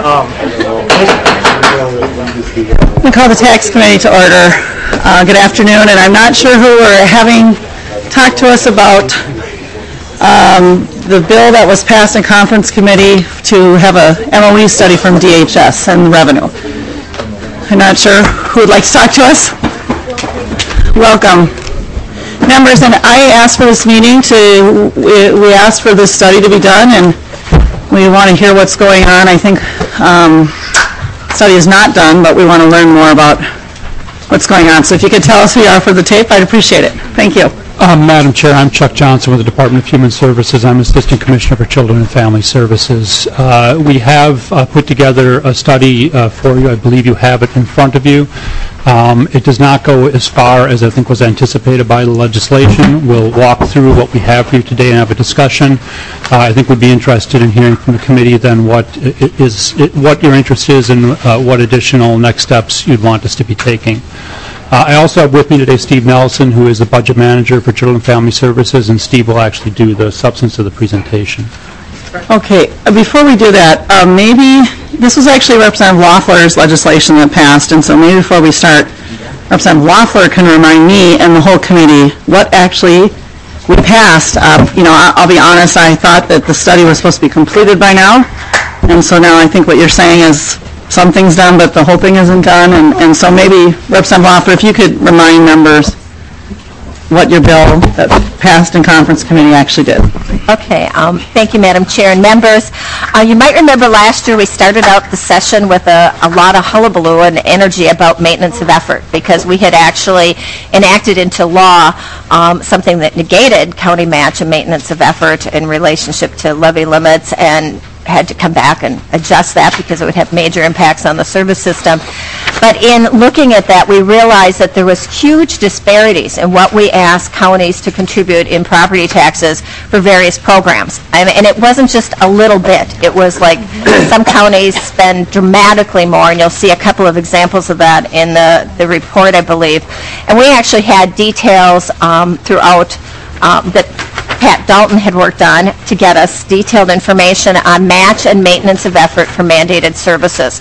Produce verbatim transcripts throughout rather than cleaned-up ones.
We call the Tax Committee to order. Uh, good afternoon, and I'm not sure who we're having talk to us about um, the bill that was passed in conference committee to have a M O E study from D H S and revenue. I'm not sure who would like to talk to us. Welcome. Members, and I asked for this meeting to, we, we asked for this study to be done, and we want to hear what's going on. I think um, study is not done, but we want to learn more about what's going on. So if you could tell us who you are for the tape, I'd appreciate it. Thank you. Um, Madam Chair, I'm Chuck Johnson with the Department of Human Services. I'm Assistant Commissioner for Children and Family Services. Uh, we have uh, put together a study uh, for you. I believe you have it in front of you. Um, it does not go as far as I think was anticipated by the legislation. We'll walk through what we have for you today and have a discussion. Uh, I think we'd be interested in hearing from the committee then what it is, it, what your interest is and uh, what additional next steps you'd want us to be taking. Uh, I also have with me today Steve Nelson, who is the budget manager for Children and Family Services, and Steve will actually do the substance of the presentation. Okay, uh, before we do that, uh, maybe this was actually Representative Loeffler's legislation that passed, and so maybe before we start, Representative Loeffler can remind me and the whole committee what actually we passed. Uh, you know, I'll, I'll be honest, I thought that the study was supposed to be completed by now, and so now I think what you're saying is something's done, but the whole thing isn't done, and, and so maybe, Representative Loeffler, if you could remind members what your bill that passed in conference committee actually did. Okay, um, thank you, Madam Chair and members. Uh, you might remember last year we started out the session with a, a lot of hullabaloo and energy about maintenance of effort, because we had actually enacted into law um, something that negated county match and maintenance of effort in relationship to levy limits, and had to come back and adjust that because it would have major impacts on the service system. But in looking at that, we realized that there was huge disparities in what we asked counties to contribute in property taxes for various programs. And, and it wasn't just a little bit. It was like some counties spend dramatically more, and you'll see a couple of examples of that in the, the report, I believe. And we actually had details um, throughout um, that Pat Dalton had worked on to get us detailed information on match and maintenance of effort for mandated services.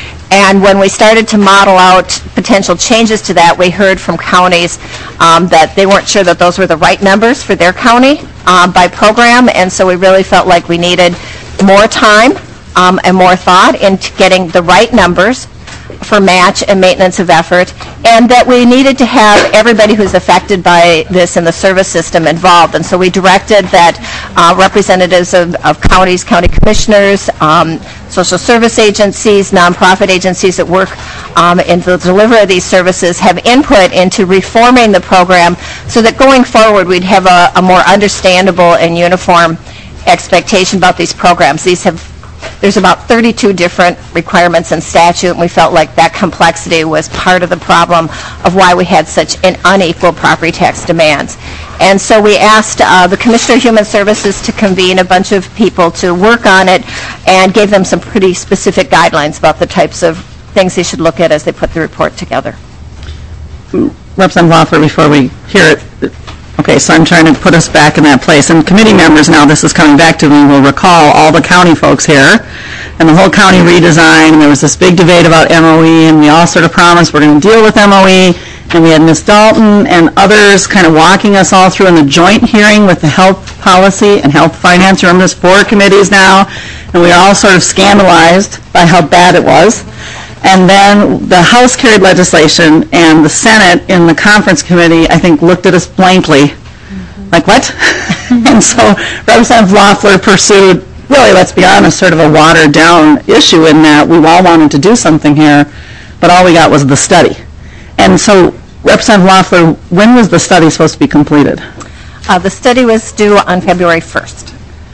And when we started to model out potential changes to that, we heard from counties um, that they weren't sure that those were the right numbers for their county um, by program, and so we really felt like we needed more time um, and more thought into getting the right numbers for match and maintenance of effort, and that we needed to have everybody who's affected by this in the service system involved. And so we directed that uh, representatives of, of counties, county commissioners, um, social service agencies, nonprofit agencies that work um, in the delivery of these services have input into reforming the program so that going forward we'd have a, a more understandable and uniform expectation about these programs. These have There's about thirty-two different requirements in statute, and we felt like that complexity was part of the problem of why we had such an unequal property tax demands. And so we asked uh, the Commissioner of Human Services to convene a bunch of people to work on it and gave them some pretty specific guidelines about the types of things they should look at as they put the report together. Representative Loeffler, before we hear it, okay, so I'm trying to put us back in that place. And committee members, now this is coming back to me, will recall all the county folks here and the whole county redesign. And there was this big debate about M O E, and we all sort of promised we're going to deal with M O E. And we had Miz Dalton and others kind of walking us all through in the joint hearing with the health policy and health finance. Remember, there's four committees now, and we were all sort of scandalized by how bad it was. And then the House carried legislation, and the Senate in the conference committee, I think, looked at us blankly, mm-hmm. like, what? And so Representative Loeffler pursued, really, let's be honest, sort of a watered-down issue in that we all wanted to do something here, but all we got was the study. And so, Representative Loeffler, when was the study supposed to be completed? Uh, the study was due on February first.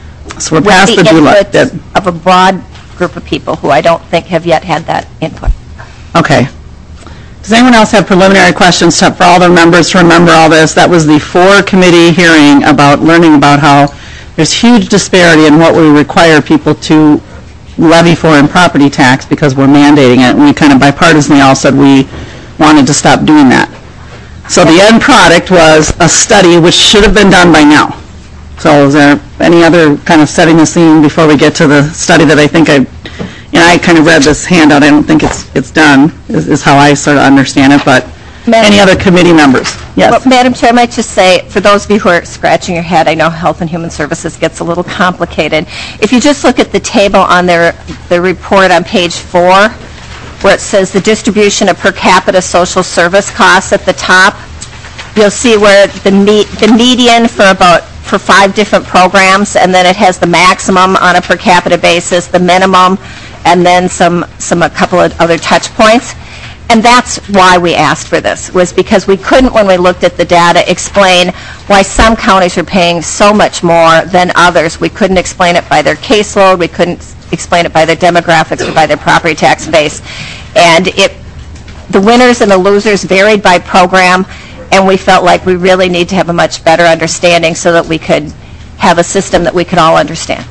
So we're past the due date. Of a broad group of people who I don't think have yet had that input. Okay. Does anyone else have preliminary questions to, for all the members to remember all this? That was the four committee hearing about learning about how there's huge disparity in what we require people to levy for in property tax because we're mandating it, and we kind of bipartisanly all said we wanted to stop doing that. So the end product was a study which should have been done by now. So is there any other kind of setting the scene before we get to the study that I think I and I kind of read this handout, I don't think it's, it's done, is, is how I sort of understand it, but Madam- any other committee members? Yes. Well, Madam Chair, I might just say, for those of you who are scratching your head, I know Health and Human Services gets a little complicated. If you just look at the table on their, the report on page four, where it says the distribution of per capita social service costs at the top, you'll see where the me, the median for about, for five different programs, and then it has the maximum on a per capita basis, the minimum, and then some, some a couple of other touch points. And that's why we asked for this, was because we couldn't, when we looked at the data, explain why some counties are paying so much more than others. We couldn't explain it by their caseload, we couldn't explain it by their demographics or by their property tax base. And it, the winners and the losers varied by program, and we felt like we really need to have a much better understanding so that we could have a system that we could all understand.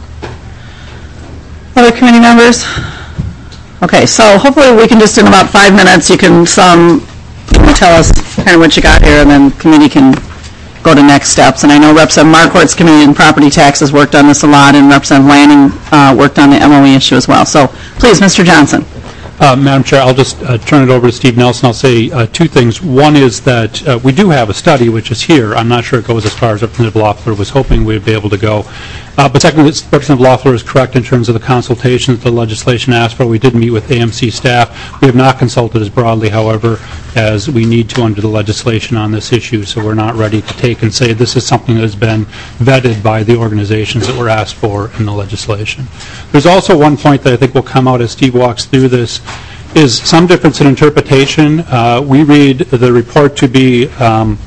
Other committee members? Okay, so hopefully we can just, in about five minutes, you can some, you can tell us kind of what you got here, and then committee can go to next steps. And I know Representative Marquardt's committee on property taxes worked on this a lot, and Representative Lanning uh, worked on the M O E issue as well. So please, Mister Johnson. Uh, Madam Chair, I'll just uh, turn it over to Steve Nelson. I'll say uh, two things. One is that uh, we do have a study which is here. I'm not sure it goes as far as Representative Loeffler was hoping we'd be able to go. Uh, but secondly, Representative Loeffler is correct in terms of the consultations the legislation asked for. We did meet with A M C staff. We have not consulted as broadly, however, as we need to under the legislation on this issue, so we're not ready to take and say this is something that has been vetted by the organizations that were asked for in the legislation. There's also one point that I think will come out as Steve walks through this, is some difference in interpretation. Uh, we read the report to be um,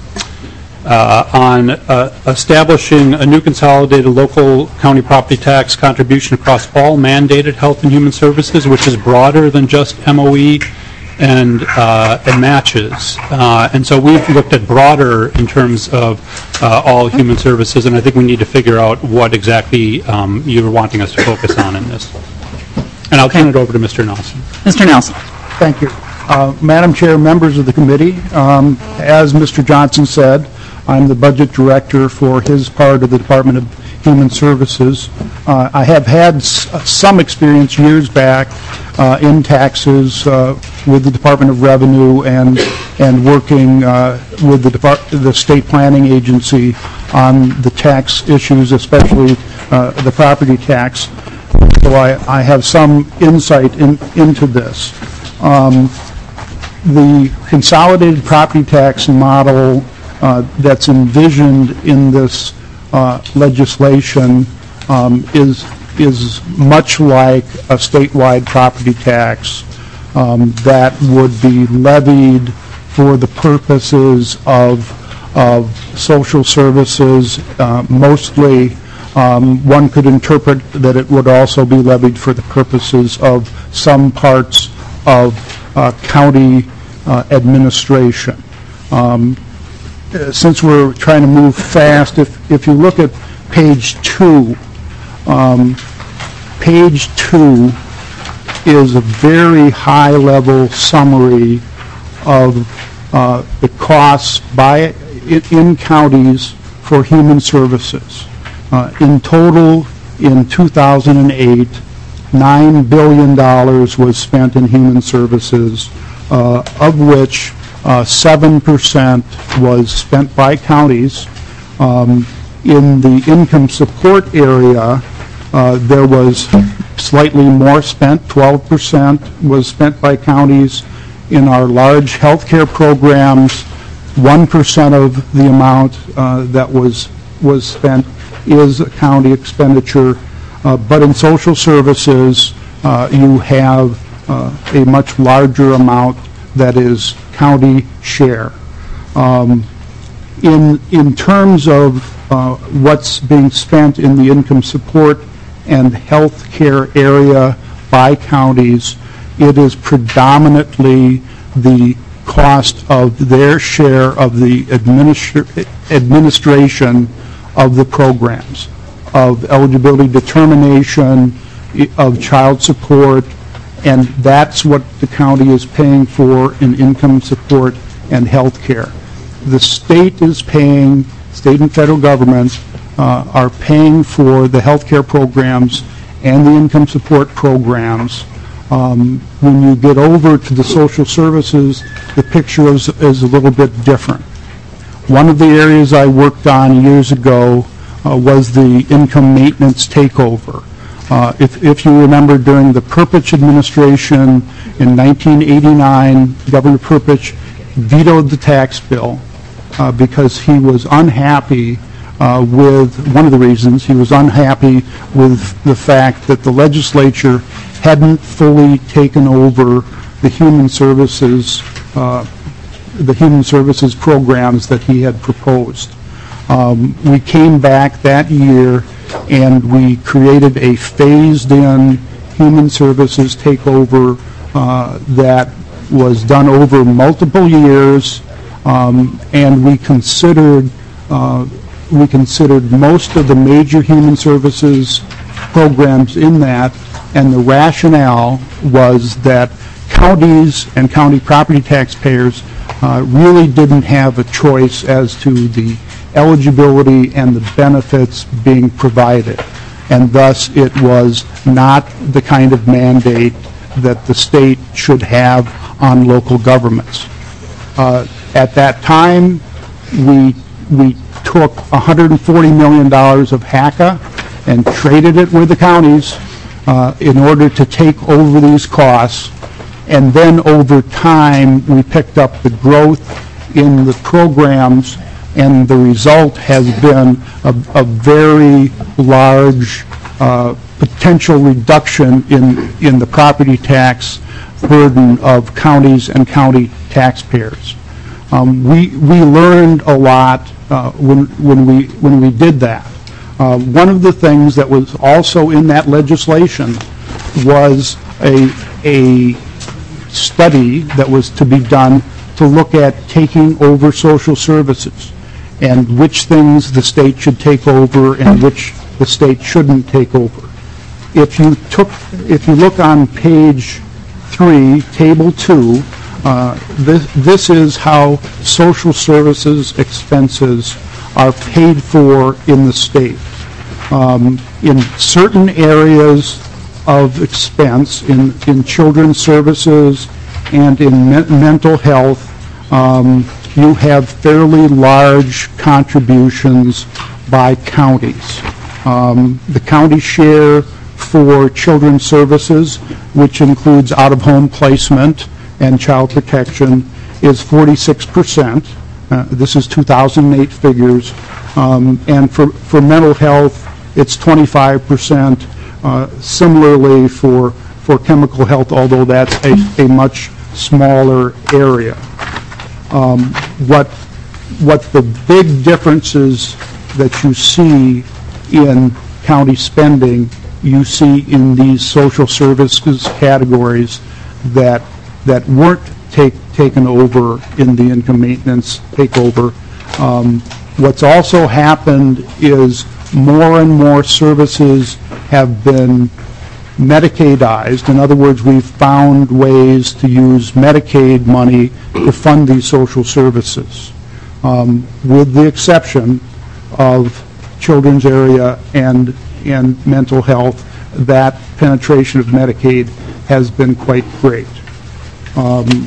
uh, on uh, establishing a new consolidated local county property tax contribution across all mandated health and human services, which is broader than just M O E and, uh, and matches. Uh, and so we've looked at broader in terms of uh, all human services, and I think we need to figure out what exactly um, you're wanting us to focus on in this. And I'll turn it over to Mister Nelson. Mister Nelson. Thank you. Uh, Madam Chair, members of the committee, um, as Mister Johnson said, I'm the budget director for his part of the Department of Human Services. Uh, I have had s some experience years back uh, in taxes uh, with the Department of Revenue and and working uh, with the, Depart the State Planning Agency on the tax issues, especially uh, the property tax. So I, I have some insight in, into this. Um, the consolidated property tax model uh, that's envisioned in this uh, legislation um, is, is much like a statewide property tax um, that would be levied for the purposes of, of social services, uh, mostly. Um, one could interpret that it would also be levied for the purposes of some parts of uh, county uh, administration. Um, since we're trying to move fast, if, if you look at page two, um, page two is a very high-level summary of uh, the costs by in, in counties for human services. Uh, in total, in two thousand eight, nine billion dollars was spent in human services, uh, of which uh, seven percent was spent by counties. Um, in the income support area, uh, there was slightly more spent, twelve percent was spent by counties. In our large healthcare programs, one percent of the amount uh, that was, was spent is a county expenditure, uh, but in social services uh, you have uh, a much larger amount that is county share. Um, in, in terms of uh, what's being spent in the income support and health care area by counties, it is predominantly the cost of their share of the administra administration of the programs, of eligibility determination, of child support, and that's what the county is paying for in income support and health care. The state is paying, state and federal governments uh, are paying for the health care programs and the income support programs. Um, when you get over to the social services, the picture is, is a little bit different. One of the areas I worked on years ago uh, was the income maintenance takeover. Uh, if, if you remember, during the Perpich administration in nineteen eighty-nine, Governor Perpich vetoed the tax bill uh, because he was unhappy uh, with, one of the reasons, he was unhappy with the fact that the legislature hadn't fully taken over the human services, uh, the human services programs that he had proposed. Um, we came back that year and we created a phased-in human services takeover uh, that was done over multiple years, um, and we considered uh, we considered most of the major human services programs in that, and the rationale was that counties and county property taxpayers uh, really didn't have a choice as to the eligibility and the benefits being provided, and thus it was not the kind of mandate that the state should have on local governments. Uh, at that time, we we took one hundred forty million dollars of H A C A and traded it with the counties uh, in order to take over these costs, and then over time we picked up the growth in the programs, and the result has been a, a very large uh, potential reduction in, in the property tax burden of counties and county taxpayers. Um, we, we learned a lot uh, when, when, we, when we did that. Uh, one of the things that was also in that legislation was a, a study that was to be done to look at taking over social services and which things the state should take over and which the state shouldn't take over. If you took, if you look on page three, table two, uh, this, this is how social services expenses are paid for in the state. Um, in certain areas of expense, in, in children's services and in me mental health, um, you have fairly large contributions by counties. Um, the county share for children's services, which includes out-of-home placement and child protection, is forty-six percent. Uh, this is two thousand eight figures. Um, and for, for mental health, it's twenty-five percent. Uh, similarly for, for chemical health, although that's a, a much smaller area. Um, what, what the big differences that you see in county spending, you see in these social services categories that, that weren't take, taken over in the income maintenance takeover. Um, what's also happened is more and more services have been Medicaidized. In other words, we've found ways to use Medicaid money to fund these social services, um, with the exception of children's area and, and mental health. That penetration of Medicaid has been quite great. Um,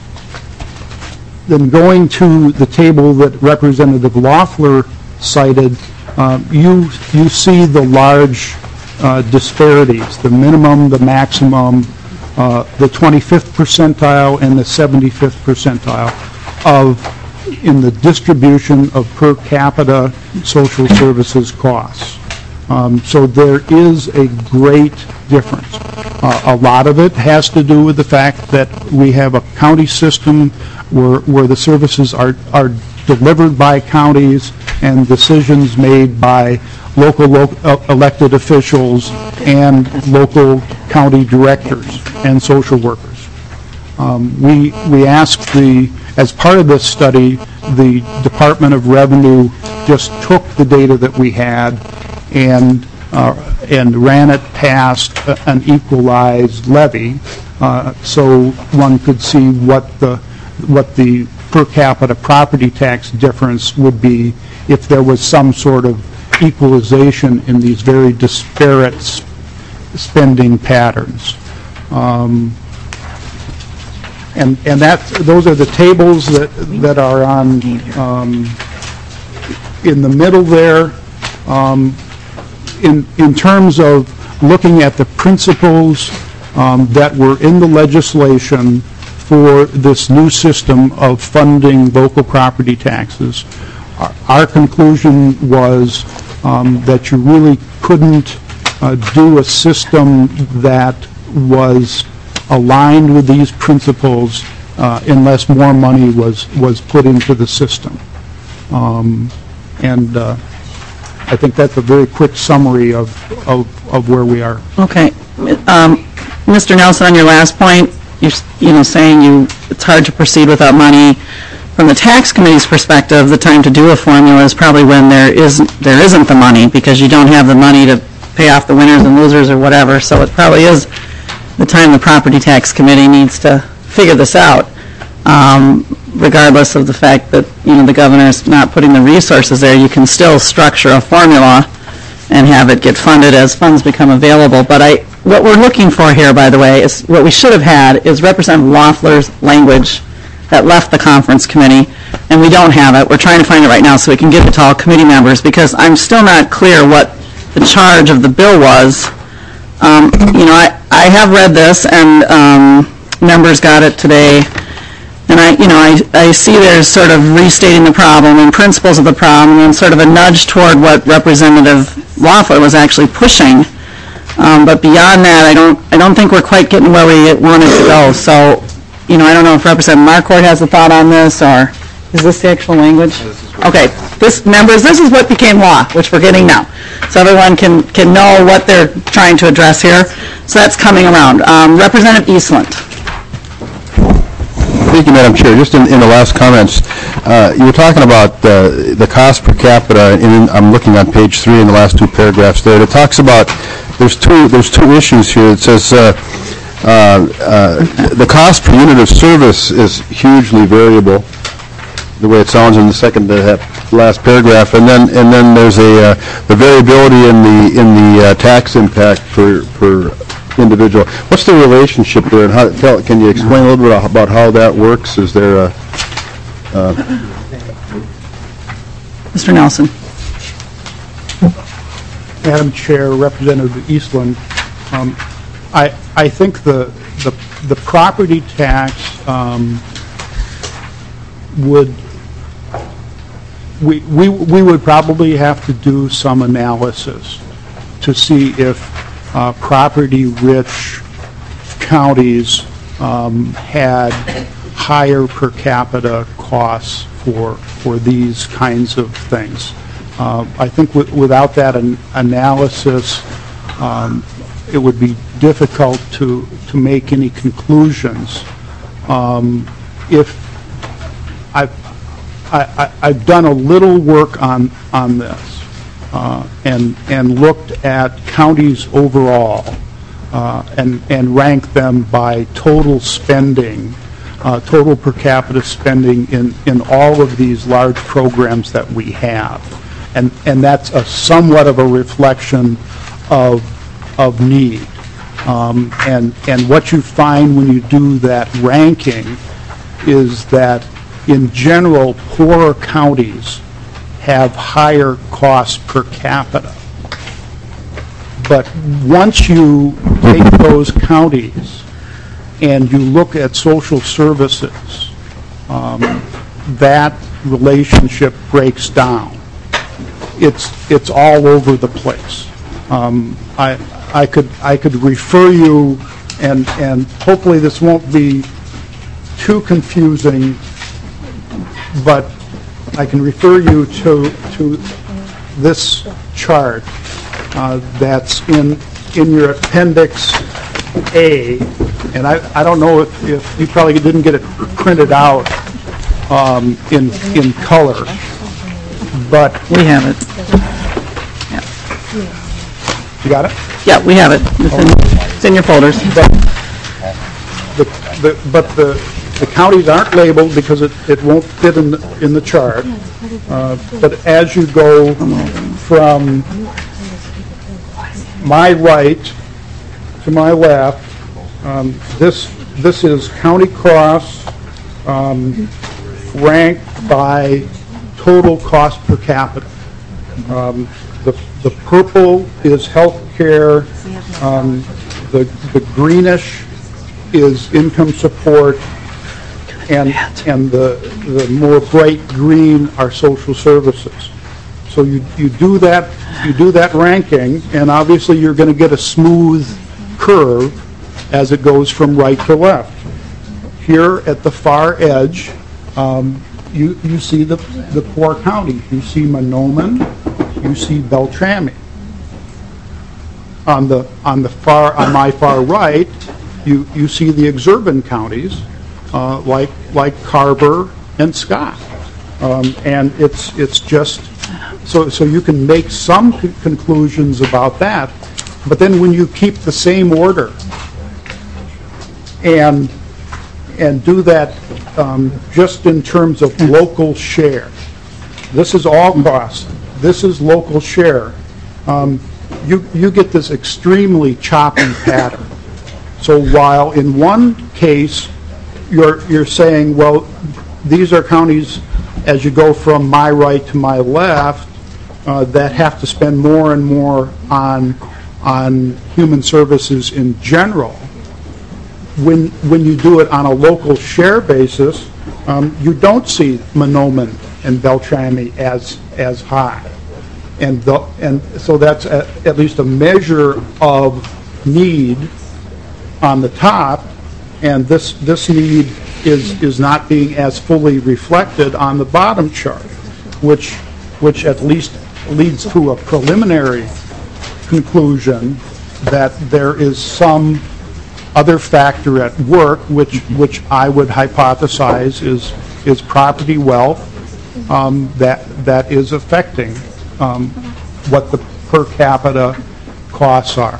then going to the table that Representative Loeffler cited, uh, you, you see the large Uh, disparities, the minimum, the maximum, uh, the twenty-fifth percentile and the seventy-fifth percentile of in the distribution of per capita social services costs. Um, so there is a great difference. Uh, a lot of it has to do with the fact that we have a county system where, where the services are, are delivered by counties and decisions made by local lo uh, elected officials and local county directors and social workers. Um, we, we asked the, as part of this study, the Department of Revenue just took the data that we had and, uh, and ran it past a, an equalized levy, uh, so one could see what the, what the per capita property tax difference would be if there was some sort of equalization in these very disparate sp spending patterns. Um, and and that those are the tables that that are on um, in the middle there. Um, in in terms of looking at the principles um, that were in the legislation for this new system of funding local property taxes, our, our conclusion was um, that you really couldn't uh, do a system that was aligned with these principles uh, unless more money was, was put into the system. Um, and uh, I think that's a very quick summary of, of, of where we are. Okay. Um, Mister Nelson, on your last point, you're, you know, saying you, it's hard to proceed without money. From the tax committee's perspective, the time to do a formula is probably when there isn't, there isn't the money, because you don't have the money to pay off the winners and losers or whatever. So it probably is the time the property tax committee needs to figure this out, um, regardless of the fact that, you know, the governor's not putting the resources there. You can still structure a formula and have it get funded as funds become available. But I, what we're looking for here, by the way, is what we should have had is Representative Loeffler's language that left the conference committee, and we don't have it. We're trying to find it right now so we can give it to all committee members, because I'm still not clear what the charge of the bill was. Um, you know, I, I have read this, and um, members got it today, and I, you know, I, I see there's sort of restating the problem and principles of the problem, and sort of a nudge toward what Representative Loeffler was actually pushing. Um, but beyond that, I don't, I don't think we're quite getting where we wanted to go. So, you know, I don't know if Representative Marquardt has a thought on this, or is this the actual language? Okay, this, members, this is what became law, which we're getting now. So everyone can, can know what they're trying to address here. So that's coming around. Um, Representative Eastland. Thank you, Madam Chair. Just in, in the last comments, uh, you were talking about uh, the cost per capita, and I'm looking on page three in the last two paragraphs there. It talks about, there's two, there's two issues here. It says, uh, Uh, uh, the cost per unit of service is hugely variable, the way it sounds in the second to that last paragraph, and then and then there's a uh, the variability in the in the uh, tax impact per per individual. What's the relationship there, and how? Tell, can you explain a little bit about how that works? Is there a uh, Mister Nelson. Madam Chair, Representative Eastland, um, I I think the the the property tax um, would we we we would probably have to do some analysis to see if uh, property-rich counties um, had higher per capita costs for for these kinds of things. Uh, I think w without that an analysis, um, it would be difficult to to make any conclusions. Um, if I've I, I've done a little work on on this uh, and and looked at counties overall uh, and and ranked them by total spending, uh, total per capita spending in in all of these large programs that we have, and and that's a somewhat of a reflection of of need. Um, and, and what you find when you do that ranking is that, in general, poorer counties have higher costs per capita. But once you take those counties and you look at social services, um, that relationship breaks down. It's, it's all over the place. Um, I, I could I could refer you, and and hopefully this won't be too confusing, but I can refer you to to this chart uh, that's in in your appendix A, and I I don't know if, if you probably didn't get it printed out um, in in color, but We have it. you got it. Yeah, we have it. It's in, it's in your folders. But the, the, but the, the counties aren't labeled because it, it won't fit in the, in the chart. Uh, but as you go from my right to my left, Um, This, this is County Cross um, ranked by total cost per capita. Um, The the purple is healthcare, um, the the greenish is income support, and and the the more bright green are social services. So you you do that you do that ranking, and obviously you're going to get a smooth curve as it goes from right to left. Here at the far edge, um, you you see the the poor counties. You see Monoman, you see Beltrami. On the on the far on my far right, you you see the exurban counties, uh, like like Carver and Scott, um, and it's it's just so so you can make some c- conclusions about that, but then when you keep the same order and and do that um, just in terms of local share. This is all cost. This is local share. Um, you you get this extremely choppy pattern. So while in one case you're you're saying, well, these are counties as you go from my right to my left uh, that have to spend more and more on on human services in general. When when you do it on a local share basis, um, you don't see Monoman and Beltrami as as high, and the, and so that's a, at least a measure of need on the top, and this this need is is not being as fully reflected on the bottom chart, which which at least leads to a preliminary conclusion that there is some other factor at work, which which I would hypothesize is is property wealth um, that that is affecting um, what the per capita costs are.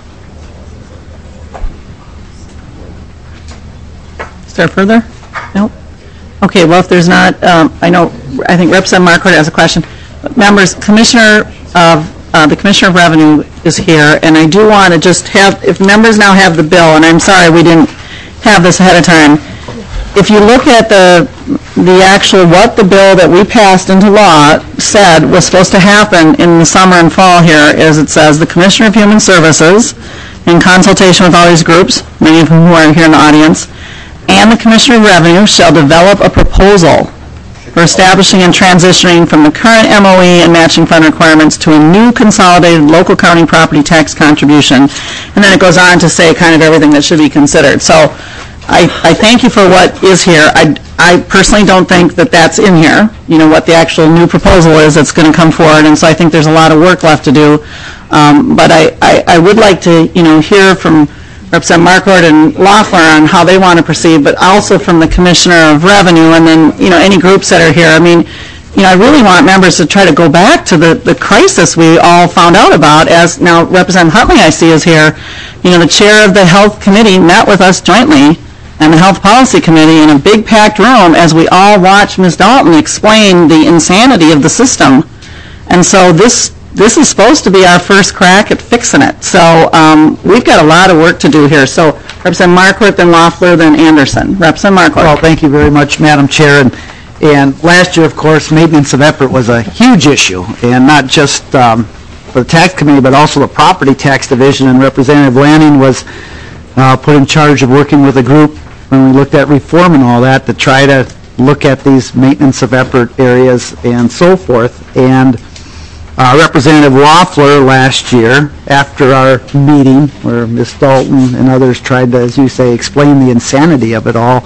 Is there further? No? Okay, well, if there's not, um, I know, I think Representative Marquardt has a question. Members, Commissioner of, uh, the Commissioner of Revenue is here, and I do want to just have, if members now have the bill, and I'm sorry we didn't have this ahead of time, if you look at the, the actual, what the bill that we passed into law said was supposed to happen in the summer and fall here, is it says, the Commissioner of Human Services, in consultation with all these groups, many of whom who are here in the audience, and the Commissioner of Revenue shall develop a proposal for establishing and transitioning from the current M O E and matching fund requirements to a new consolidated local county property tax contribution. And then it goes on to say kind of everything that should be considered. So I, I thank you for what is here. I, I personally don't think that that's in here, you know, what the actual new proposal is that's going to come forward. And so I think there's a lot of work left to do. Um, but I, I, I would like to, you know, hear from Representative Marquardt and Loeffler on how they want to proceed, but also from the Commissioner of Revenue, and then, you know, any groups that are here. I mean, you know, I really want members to try to go back to the, the crisis we all found out about, as now Representative Huntley, I see, is here. You know, the chair of the Health Committee met with us jointly, and the Health Policy Committee, in a big packed room, as we all watched Miz Dalton explain the insanity of the system. And so this This is supposed to be our first crack at fixing it. So um, we've got a lot of work to do here. So Representative Marquardt, then Loeffler, then Anderson. Representative Marquardt. Well, thank you very much, Madam Chair. And, and last year, of course, maintenance of effort was a huge issue, and not just um, for the tax committee, but also the property tax division. And Representative Lanning was uh, put in charge of working with a group when we looked at reform and all that to try to look at these maintenance of effort areas and so forth. And Uh, Representative Loeffler last year, after our meeting, where Miz Dalton and others tried to, as you say, explain the insanity of it all,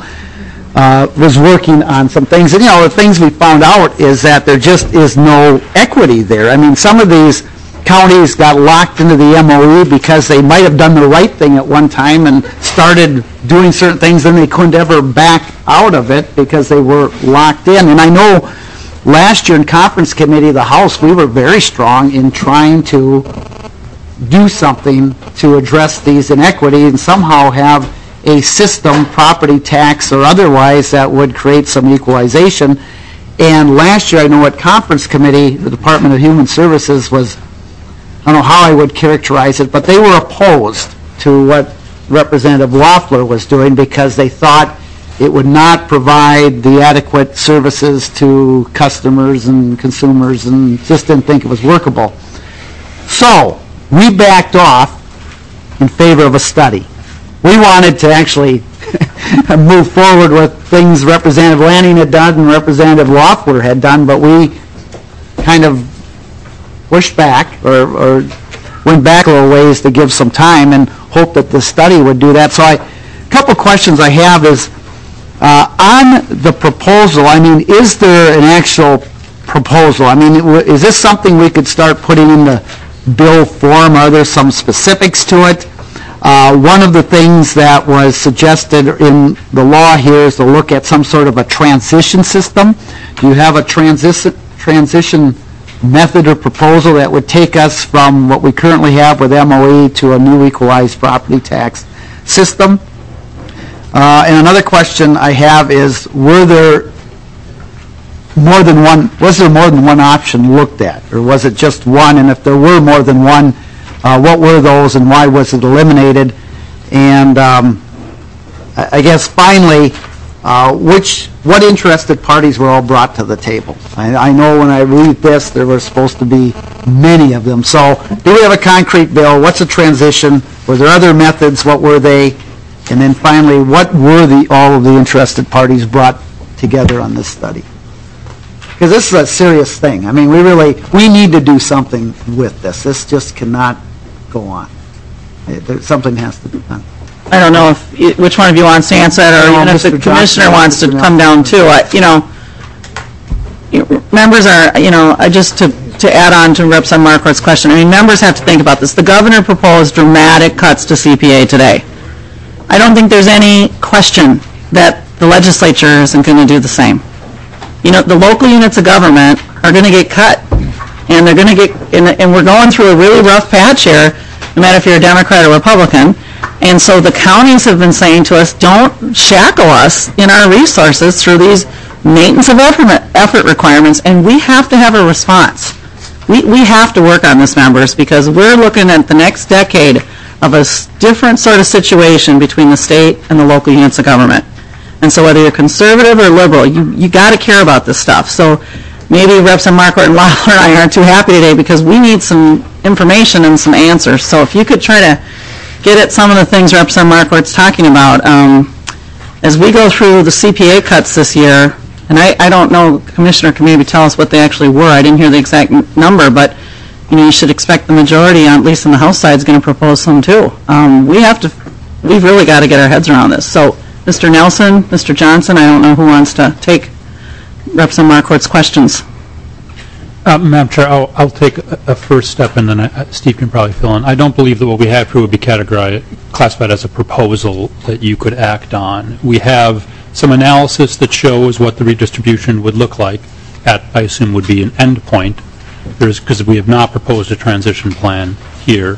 uh, was working on some things. And, you know, the things we found out is that there just is no equity there. I mean, some of these counties got locked into the M O E because they might have done the right thing at one time and started doing certain things, and they couldn't ever back out of it because they were locked in. And I know last year in conference committee of the House, we were very strong in trying to do something to address these inequities and somehow have a system, property tax or otherwise, that would create some equalization. And last year, I know at conference committee, the Department of Human Services was, I don't know how I would characterize it, but they were opposed to what Representative Loeffler was doing because they thought it would not provide the adequate services to customers and consumers and just didn't think it was workable. So we backed off in favor of a study. We wanted to actually move forward with things Representative Lanning had done and Representative Loeffler had done, but we kind of pushed back or, or went back a little ways to give some time and hope that the study would do that. So I, a couple questions I have is, uh, on the proposal, I mean, is there an actual proposal? I mean, is this something we could start putting in the bill form? Are there some specifics to it? Uh, one of the things that was suggested in the law here is to look at some sort of a transition system. Do you have a transition transition method or proposal that would take us from what we currently have with M O E to a new equalized property tax system? Uh, and another question I have is, were there more than one, was there more than one option looked at, or was it just one? And if there were more than one, uh, what were those and why was it eliminated? And um, I I guess finally, uh, which, what interested parties were all brought to the table? I, I know when I read this, there were supposed to be many of them. So do we have a concrete bill? What's a transition? Were there other methods? What were they? And then finally, what were the, all of the interested parties brought together on this study? Because this is a serious thing. I mean, we really, we need to do something with this. This just cannot go on. It, there, something has to be done. I don't know if, y- which one of you wants to answer that, or No, even if the Mister Johnson, commissioner wants to Mister come down too. I- You know, you- members are, you know, I just to, to add on to Representative Marquardt's question, I mean, members have to think about this. The governor proposed dramatic cuts to C P A today. I don't think there's any question that the legislature isn't going to do the same. You know, the local units of government are going to get cut, and they're going to get, and, and we're going through a really rough patch here, no matter if you're a Democrat or Republican. And so the counties have been saying to us, don't shackle us in our resources through these maintenance of effort, effort requirements, and we have to have a response. We, we have to work on this, members, because we're looking at the next decade of a s- different sort of situation between the state and the local units of government. And so whether you're conservative or liberal, you, you got to care about this stuff. So maybe Representative Marquardt and Loeffler and I aren't too happy today because we need some information and some answers. So if you could try to get at some of the things Representative Marquardt's talking about. Um, as we go through the C P A cuts this year, and I, I don't know, Commissioner can maybe tell us what they actually were. I didn't hear the exact n- number, but you know, you should expect the majority, at least on the House side, is going to propose some too. Um, we have to, we've really got to get our heads around this. So, Mister Nelson, Mister Johnson, I don't know who wants to take Representative Marquardt's questions. Uh, Madam Chair, I'll, I'll take a, a first step, and then I, Steve can probably fill in. I don't believe that what we have here would be categorized, classified as a proposal that you could act on. We have some analysis that shows what the redistribution would look like at, I assume, would be an end point. There's, because we have not proposed a transition plan here.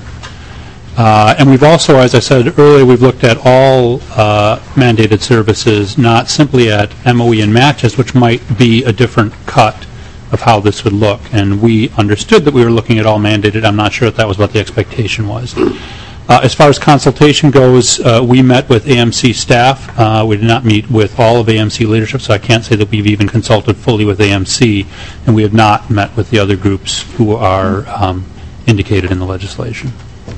Uh, and we've also, as I said earlier, we've looked at all uh, mandated services, not simply at M O E and matches, which might be a different cut of how this would look. And we understood that we were looking at all mandated. I'm not sure if that was what the expectation was. Uh, as far as consultation goes, uh, we met with A M C staff. Uh, we did not meet with all of A M C leadership, so I can't say that we've even consulted fully with A M C, and we have not met with the other groups who are um, indicated in the legislation.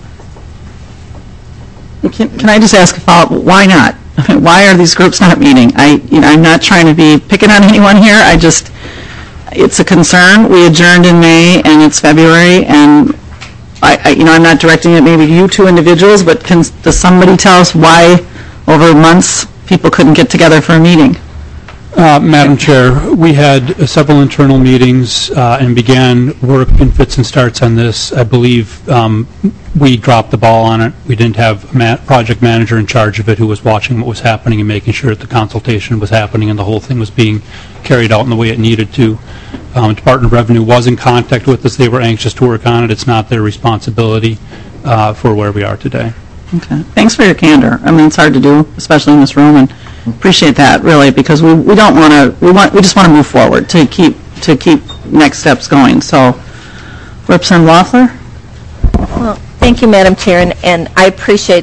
Can, can I just ask a follow-up? Why not? I mean, why are these groups not meeting? I, you know, I'm not trying to be picking on anyone here. I just, it's a concern. We adjourned in May, and it's February, and I, I, you know, I'm not directing it maybe to you two individuals, but can, does somebody tell us why over months people couldn't get together for a meeting? Uh, Madam Chair, we had uh, several internal meetings uh, and began work in fits and starts on this. I believe um, we dropped the ball on it. We didn't have a ma- project manager in charge of it who was watching what was happening and making sure that the consultation was happening and the whole thing was being carried out in the way it needed to. Um, Department of Revenue was in contact with us. They were anxious to work on it. It's not their responsibility uh, for where we are today. Okay. Thanks for your candor. I mean, it's hard to do, especially in this room, and appreciate that really, because we, we don't want to we want we just want to move forward to keep to keep next steps going. So, Representative Loeffler. Well, thank you, Madam Chair, and, and I appreciate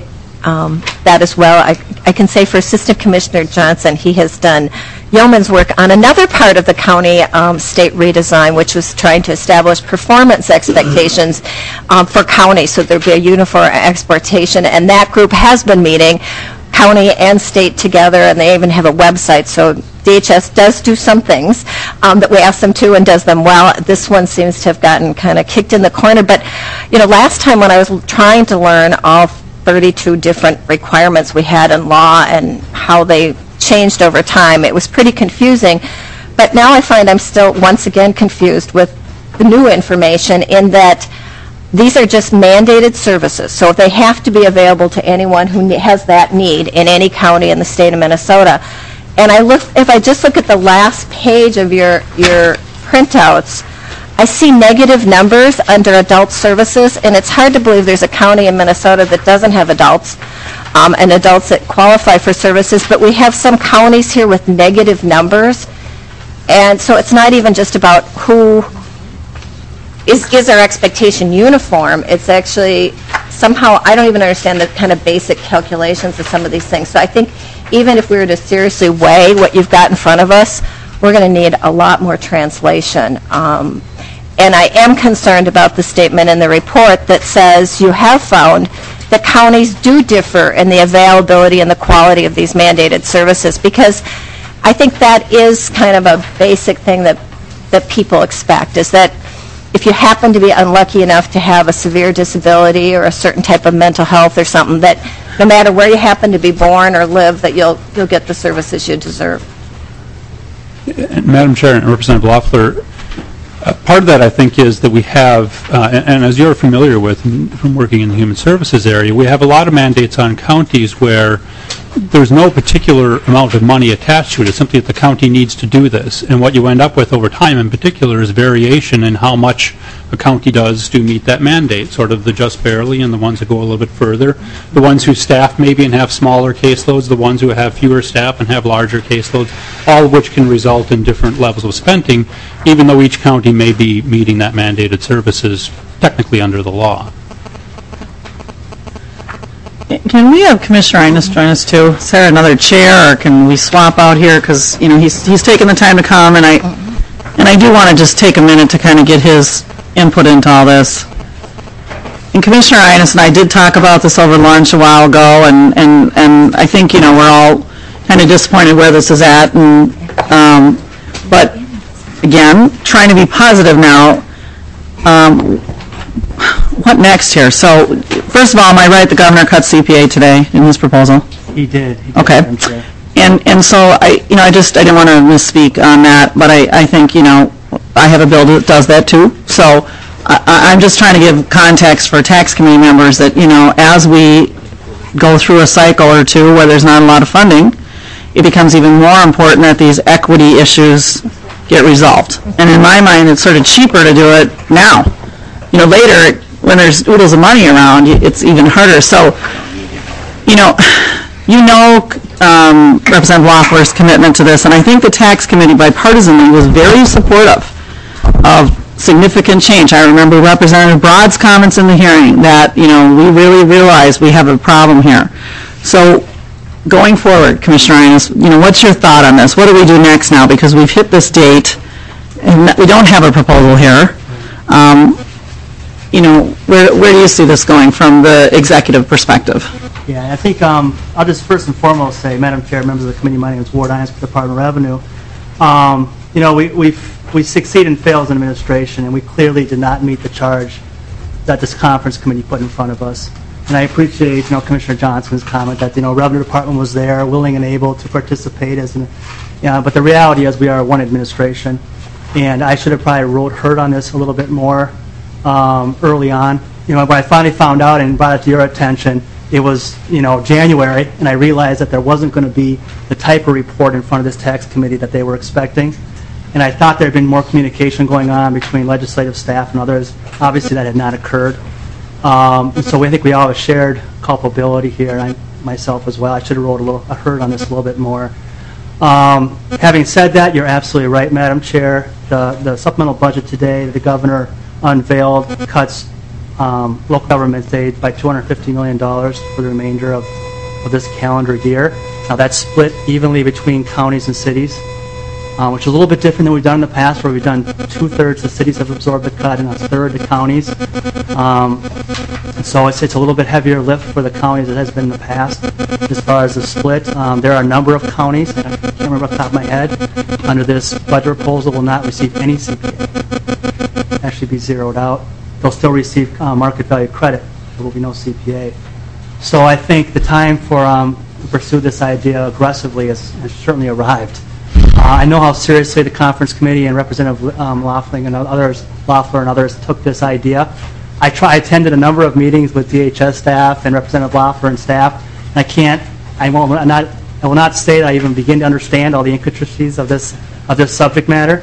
um, that as well. I, I can say for Assistant Commissioner Johnson, he has done yeoman's work on another part of the county um, state redesign, which was trying to establish performance expectations um, for counties, so there'd be a uniform expectation, and that group has been meeting, county and state together, and they even have a website, so D H S does do some things um, that we ask them to and does them well. This one seems to have gotten kind of kicked in the corner, but, you know, last time when I was trying to learn all thirty-two different requirements we had in law and how they changed over time, it was pretty confusing. But now I find I'm still once again confused with the new information in that these are just mandated services. So they have to be available to anyone who ne- has that need in any county in the state of Minnesota. And I look, if I just look at the last page of your, your printouts, I see negative numbers under adult services, and it's hard to believe there's a county in Minnesota that doesn't have adults um, and adults that qualify for services, but we have some counties here with negative numbers, and so it's not even just about who is, is our expectation uniform. It's actually somehow, I don't even understand the kind of basic calculations of some of these things. So I think even if we were to seriously weigh what you've got in front of us, we're going to need a lot more translation. Um, and I am concerned about the statement in the report that says you have found that counties do differ in the availability and the quality of these mandated services, because I think that is kind of a basic thing that, that people expect, is that if you happen to be unlucky enough to have a severe disability or a certain type of mental health or something, that no matter where you happen to be born or live, that you'll you'll get the services you deserve. And Madam Chair and Representative Loeffler, uh, part of that, I think, is that we have, uh, and, and as you're familiar with from working in the human services area, we have a lot of mandates on counties where there's no particular amount of money attached to it. It's simply that the county needs to do this. And what you end up with over time in particular is variation in how much a county does to meet that mandate, sort of the just barely and the ones that go a little bit further. The ones who staff maybe and have smaller caseloads, the ones who have fewer staff and have larger caseloads, all of which can result in different levels of spending, even though each county may be meeting that mandated services technically under the law. Can we have Commissioner Innes join us too? Is there another chair, or can we swap out here? Because, you know, he's he's taken the time to come, and I and I do want to just take a minute to kind of get his input into all this. And Commissioner Innes and I did talk about this over lunch a while ago, and and and I think, you know, we're all kind of disappointed where this is at, and um, but again, trying to be positive now. Um, What next here? So, first of all, am I right, the governor cut C P A today in his proposal? He did. He did. Okay. And and so, I you know, I just, I didn't want to misspeak on that, but I, I think, you know, I have a bill that does that too. So, I, I'm just trying to give context for tax committee members that, you know, as we go through a cycle or two where there's not a lot of funding, it becomes even more important that these equity issues get resolved. And in my mind, it's sort of cheaper to do it now. You know, later, when there's oodles of money around, it's even harder. So, you know, you know um, Representative Loeffler's commitment to this, and I think the tax committee bipartisanly was very supportive of significant change. I remember Representative Broad's comments in the hearing that, you know, we really realize we have a problem here. So, going forward, Commissioner Innes, you know, what's your thought on this? What do we do next now? Because we've hit this date, and we don't have a proposal here. Um, You know, where where do you see this going from the executive perspective? Yeah, I think um, I'll just first and foremost say, Madam Chair, members of the committee, my name is Ward Innes with the Department of Revenue. Um, you know, we we we succeed and fail as an administration, and we clearly did not meet the charge that this conference committee put in front of us. And I appreciate, you know, Commissioner Johnson's comment that, you know, Revenue Department was there, willing and able to participate as an, you know, but the reality is we are one administration, and I should have probably wrote hurt on this a little bit more. Um, early on. You know, when I finally found out and brought it to your attention, it was, you know, January, and I realized that there wasn't going to be the type of report in front of this tax committee that they were expecting. And I thought there had been more communication going on between legislative staff and others. Obviously, that had not occurred. Um, and so I think we all have shared culpability here, and I, myself as well. I should have wrote a little, I heard on this a little bit more. Um, having said that, you're absolutely right, Madam Chair. The, the supplemental budget today, the governor unveiled cuts um, local government aid by two hundred fifty million dollars for the remainder of, of this calendar year. Now, that's split evenly between counties and cities, uh, which is a little bit different than we've done in the past, where we've done two-thirds the cities have absorbed the cut and a third the counties. Um, so it's, it's a little bit heavier lift for the counties than it has been in the past as far as the split. Um, there are a number of counties, and I can't remember off the top of my head, under this budget proposal will not receive any C P A. Actually be zeroed out. They'll still receive uh, market value credit. There will be no C P A. So I think the time for um, to pursue this idea aggressively has, has certainly arrived. Uh, I know how seriously the conference committee and Representative um, Loeffling and others, Loeffler and others took this idea. I, try, I attended a number of meetings with D H S staff and Representative Loeffler and staff, and I can't, I will not, I will not say that I even begin to understand all the intricacies of this of this subject matter.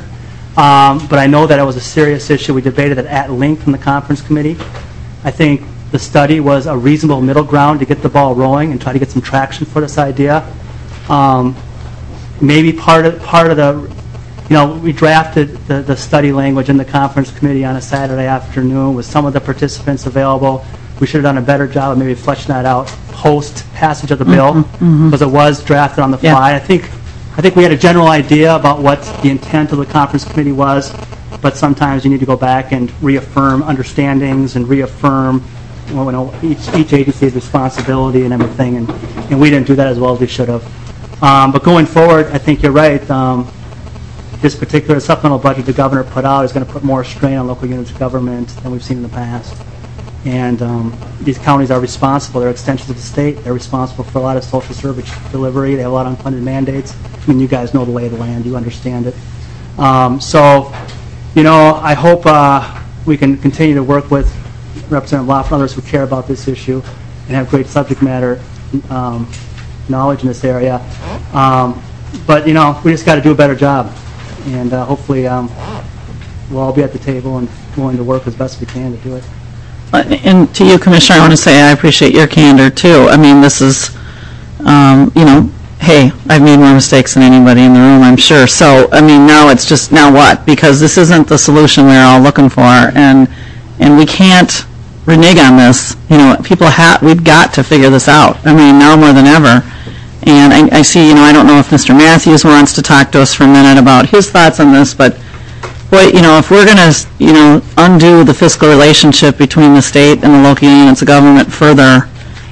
Um, but I know that it was a serious issue. We debated it at length in the conference committee. I think the study was a reasonable middle ground to get the ball rolling and try to get some traction for this idea. Um, maybe part of part of the, you know, we drafted the, the study language in the conference committee on a Saturday afternoon with some of the participants available. We should have done a better job of maybe fleshing that out post passage of the bill, because mm-hmm, mm-hmm. it was drafted on the fly. Yeah. I think I think we had a general idea about what the intent of the conference committee was, but sometimes you need to go back and reaffirm understandings and reaffirm, well, you know, each, each agency's responsibility and everything, and, and we didn't do that as well as we should have. Um, but going forward, I think you're right. Um, this particular supplemental budget the governor put out is going to put more strain on local units of government than we've seen in the past. And um, these counties are responsible. They're extensions of the state. They're responsible for a lot of social service delivery. They have a lot of unfunded mandates. I mean, you guys know the lay of the land. You understand it. Um, so, you know, I hope uh, we can continue to work with Representative Loeffler and others who care about this issue and have great subject matter um, knowledge in this area. Um, but, you know, we just got to do a better job. And uh, hopefully um, we'll all be at the table and willing to work as best we can to do it. And to you, Commissioner, I want to say I appreciate your candor, too. I mean, this is, um, you know, hey, I've made more mistakes than anybody in the room, I'm sure. So, I mean, now it's just, now what? Because this isn't the solution we're all looking for, and and we can't renege on this. You know, people have, we've got to figure this out. I mean, now more than ever. And I, I see, you know, I don't know if Mister Matthews wants to talk to us for a minute about his thoughts on this, but boy, you know, if we're going to, you know, undo the fiscal relationship between the state and the local units of government further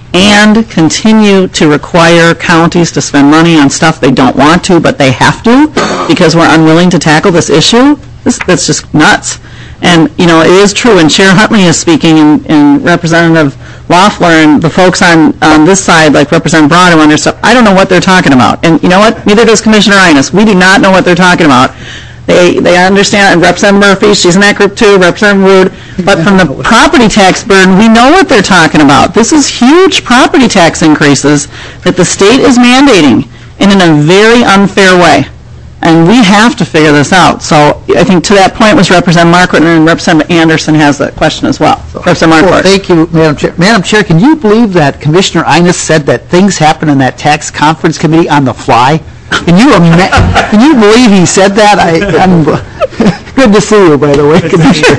and continue to require counties to spend money on stuff they don't want to, but they have to because we're unwilling to tackle this issue, this, that's just nuts. And, you know, it is true, and Chair Huntley is speaking, and, and Representative Loeffler and the folks on, on this side, like Representative Braun, who understand, I don't know what they're talking about. And you know what? Neither does Commissioner Innes. We do not know what they're talking about. They, they understand, and Representative Murphy, she's in that group too, Representative Wood, but from the property tax burden, we know what they're talking about. This is huge property tax increases that the state is mandating, and in a very unfair way. And we have to figure this out. So I think to that point was Representative Marquardt, and Representative Anderson has that question as well. So, Representative Marquardt. Well, thank you, Madam Chair. Madam Chair, can you believe that Commissioner Innes said that things happen in that tax conference committee on the fly? Can you ima- can you believe he said that? I, I'm good to see you, by the way, Commissioner.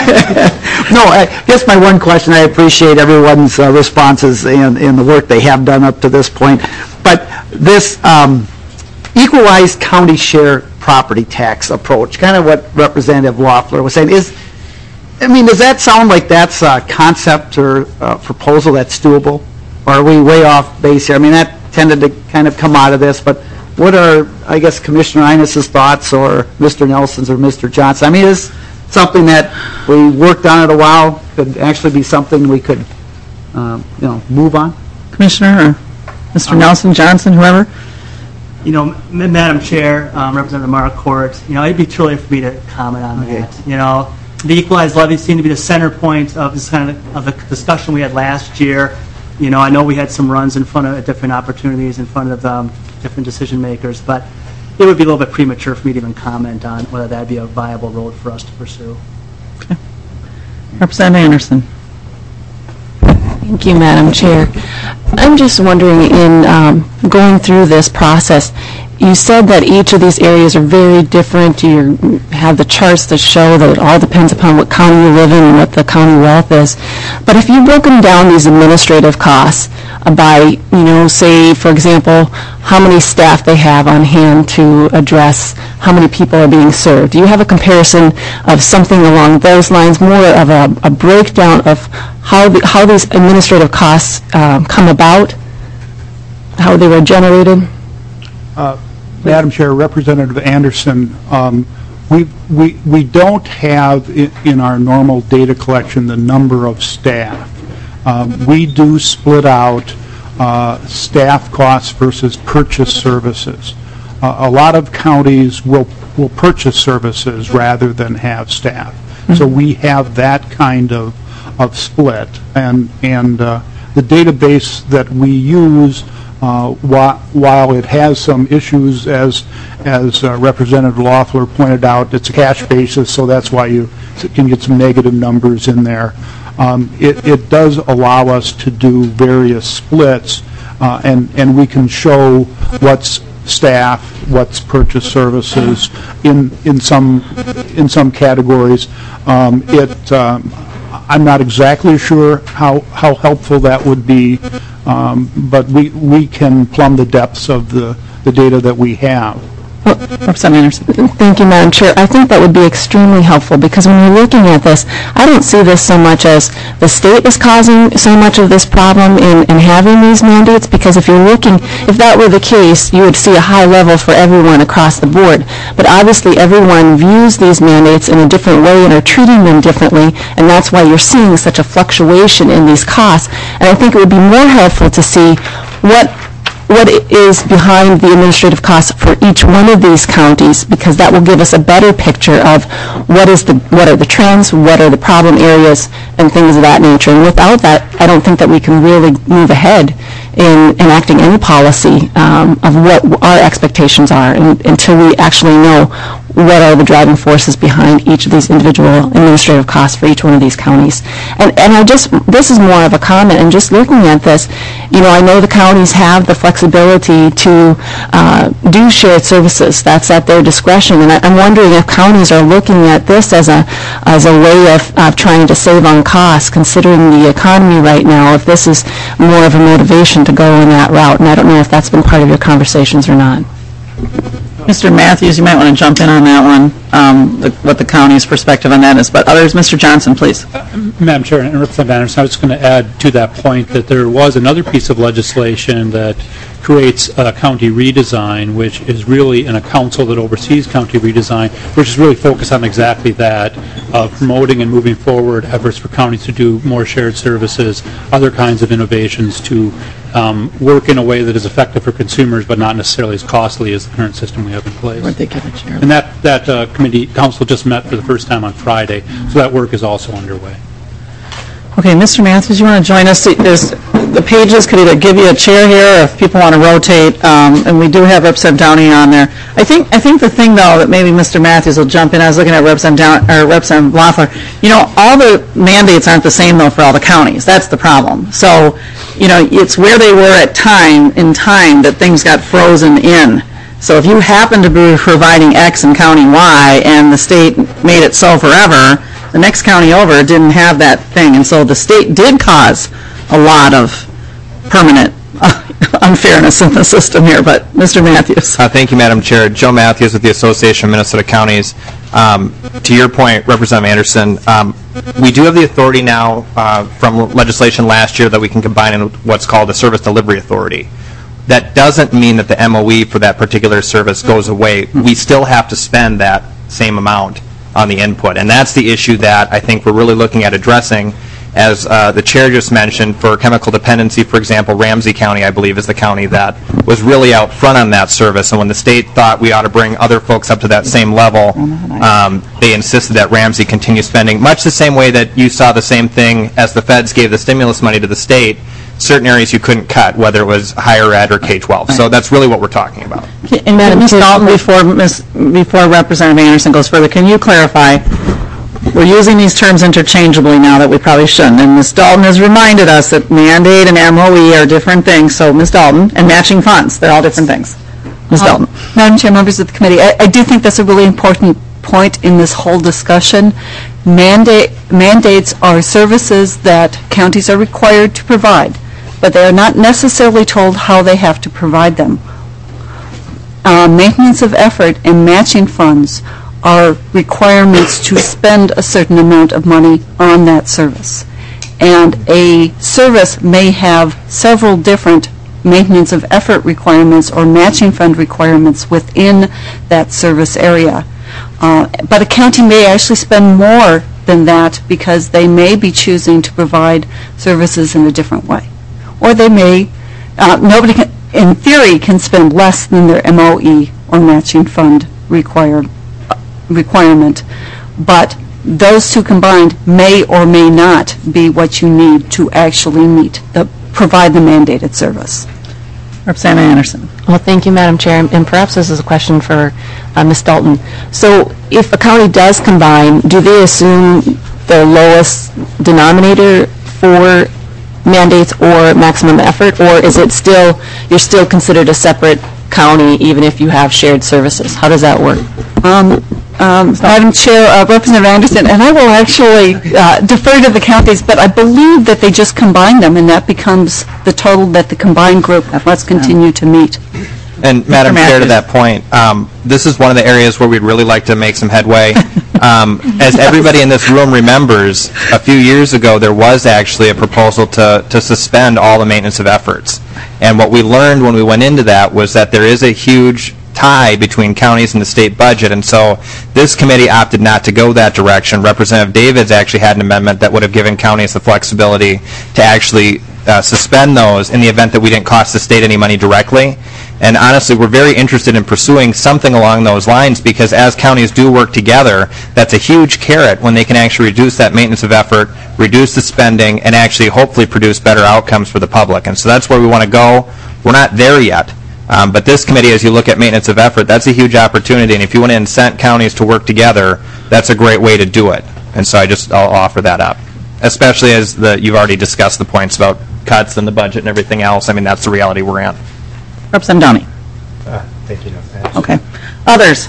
No, I guess my one question, I appreciate everyone's uh, responses and, and the work they have done up to this point. But this um, equalized county share property tax approach, kind of what Representative Loeffler was saying, is, I mean, does that sound like that's a concept or a proposal that's doable? Or are we way off base here? I mean, that tended to kind of come out of this, but what are, I guess, Commissioner Innes' thoughts, or Mister Nelson's, or Mister Johnson? I mean, is something that we worked on it a while, could actually be something we could, um, you know, move on? Commissioner, or Mister Um, Nelson, Johnson, whoever? You know, M- Madam Chair, um, Representative Marquardt, you know, it'd be too early for me to comment on Okay. that. You know, the equalized levy seemed to be the center point of this kind of, of the discussion we had last year. You know, I know we had some runs in front of different opportunities in front of um, different decision makers, but it would be a little bit premature for me to even comment on whether that'd be a viable road for us to pursue. Okay. Representative Anderson. Thank you, Madam Chair. I'm just wondering, in um, going through this process, you said that each of these areas are very different. You have the charts that show that it all depends upon what county you live in and what the county wealth is. But if you've broken down these administrative costs by, you know, say, for example, how many staff they have on hand to address how many people are being served, do you have a comparison of something along those lines, more of a, a breakdown of how, the, how these administrative costs um, come about, how they were generated? Uh, Madam Chair, Representative Anderson, um, we, we, we don't have in, in our normal data collection the number of staff. Um, we do split out uh, staff costs versus purchase services. Uh, a lot of counties will, will purchase services rather than have staff. Mm-hmm. So we have that kind of, of split. And, and uh, the database that we use, Uh, while, while it has some issues, as as uh, Representative Loeffler pointed out, it's a cash basis, so that's why you can get some negative numbers in there. Um, it, it does allow us to do various splits, uh, and, and we can show what's staff, what's purchase services in, in, some, in some categories. Um, it, um, I'm not exactly sure how, how helpful that would be. Um, but we, we can plumb the depths of the, the data that we have. Well, Representative Anderson. Thank you, Madam Chair. I think that would be extremely helpful, because when you're looking at this, I don't see this so much as the state is causing so much of this problem in, in having these mandates, because if you're looking, if that were the case, you would see a high level for everyone across the board. But obviously everyone views these mandates in a different way and are treating them differently, and that's why you're seeing such a fluctuation in these costs. And I think it would be more helpful to see what what is behind the administrative costs for each one of these counties, because that will give us a better picture of what is the what are the trends, what are the problem areas, and things of that nature. And without that, I don't think that we can really move ahead in enacting any policy um, of what our expectations are, and, until we actually know what are the driving forces behind each of these individual administrative costs for each one of these counties. And, and I just, this is more of a comment, and just looking at this, you know, I know the counties have the flexibility to uh, do shared services. That's at their discretion, and I, I'm wondering if counties are looking at this as a, as a way of uh, trying to save on costs, considering the economy right now, if this is more of a motivation to go in that route. And I don't know if that's been part of your conversations or not. Mister Matthews, you might want to jump in on that one, um, the, what the county's perspective on that is. But others, Mister Johnson, please. Uh, Madam Chair and Representative Anderson, I was going to add to that point that there was another piece of legislation that creates a county redesign, which is really in a council that oversees county redesign, which is really focused on exactly that, uh, promoting and moving forward efforts for counties to do more shared services, other kinds of innovations to um, work in a way that is effective for consumers, but not necessarily as costly as the current system we have in place. Where'd they get a chair? And that, that uh, committee, council just met for the first time on Friday, so that work is also underway. Okay, Mister Matthews, you want to join us? There's, the pages could either give you a chair here, or if people want to rotate, um, and we do have Representative Downey on there. I think I think the thing, though, that maybe Mister Matthews will jump in, I was looking at Representative Down, or Representative Loeffler, you know, all the mandates aren't the same, though, for all the counties. That's the problem. So, you know, it's where they were at time, in time, that things got frozen in. So if you happen to be providing X in County Y, and the state made it so forever, the next county over didn't have that thing, and so the state did cause a lot of permanent uh, unfairness in the system here. But Mister Matthews. Uh, thank you, Madam Chair. Joe Matthews with the Association of Minnesota Counties. Um, to your point, Representative Anderson, um, we do have the authority now uh, from legislation last year that we can combine in what's called a Service Delivery Authority. That doesn't mean that the M O E for that particular service goes away. We still have to spend that same amount on the input, and that's the issue that I think we're really looking at addressing. As uh, the chair just mentioned, for chemical dependency, for example, Ramsey County, I believe, is the county that was really out front on that service, and when the state thought we ought to bring other folks up to that same level, um, they insisted that Ramsey continue spending, much the same way that you saw the same thing as the feds gave the stimulus money to the state. Certain areas you couldn't cut, whether it was higher ed or K twelve. So that's really what we're talking about. And Madam Miz Dalton, before Miz before Representative Anderson goes further, can you clarify? We're using these terms interchangeably now that we probably shouldn't. And Miz Dalton has reminded us that mandate and M O E are different things. So Miz Dalton, and matching funds, they're all different things. Miz Dalton. Madam Chair, members of the committee, I, I do think that's a really important point in this whole discussion. Mandate, mandates are services that counties are required to provide, but they are not necessarily told how they have to provide them. Uh, maintenance of effort and matching funds are requirements to spend a certain amount of money on that service. And a service may have several different maintenance of effort requirements or matching fund requirements within that service area. Uh, But a county may actually spend more than that because they may be choosing to provide services in a different way. Or they may, uh, nobody can, in theory, can spend less than their M O E or matching fund required, requirement. But those two combined may or may not be what you need to actually meet, the, provide the mandated service. Representative Anderson. Well, thank you, Madam Chair, and perhaps this is a question for uh, Miz Dalton. So if a county does combine, do they assume the lowest denominator for mandates or maximum effort, or is it still, you're still considered a separate county even if you have shared services? How does that work? Um, um, Madam Chair, uh, Representative Anderson, and I will actually uh, defer to the counties, but I believe that they just combine them, and that becomes the total that the combined group must continue to meet. And Madam Chair, to that point, um, this is one of the areas where we'd really like to make some headway. Um, as everybody in this room remembers, a few years ago there was actually a proposal to, to suspend all the maintenance of efforts. And what we learned when we went into that was that there is a huge tie between counties and the state budget, and so this committee opted not to go that direction. Representative Davids actually had an amendment that would have given counties the flexibility to actually uh, suspend those in the event that we didn't cost the state any money directly. And honestly, we're very interested in pursuing something along those lines because as counties do work together, that's a huge carrot when they can actually reduce that maintenance of effort, reduce the spending, and actually hopefully produce better outcomes for the public. And so that's where we want to go. We're not there yet. Um, but this committee, as you look at maintenance of effort, that's a huge opportunity. And if you want to incent counties to work together, that's a great way to do it. And so I just, I'll offer that up. Especially as the, you've already discussed the points about cuts in the budget and everything else. I mean, that's the reality we're in. Representative Downey. Uh, thank you, no, Okay. Others?